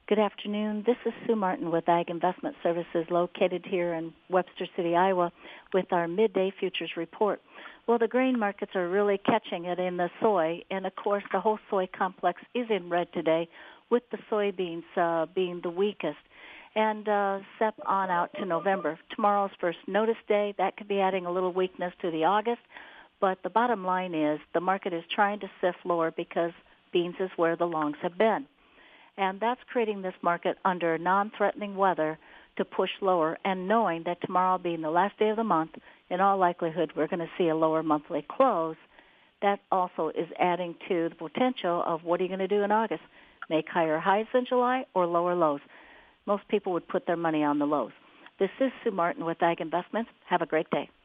Good afternoon. This is Sue Martin with Ag Investment Services located here in Webster City, Iowa, with our midday futures report. Well, the grain markets are really catching it in the soy, and of course the whole soy complex is in red today, with the soybeans being the weakest. And step on out to November. Tomorrow's first notice day. That could be adding a little weakness to the August, but the bottom line is the market is trying to sift lower because beans is where the longs have been. And that's creating this market under non-threatening weather to push lower, and knowing that tomorrow being the last day of the month, in all likelihood we're going to see a lower monthly close. That also is adding to the potential of what are you going to do in August? Make higher highs than July or lower lows? Most people would put their money on the lows. This is Sue Martin with Ag Investments. Have a great day.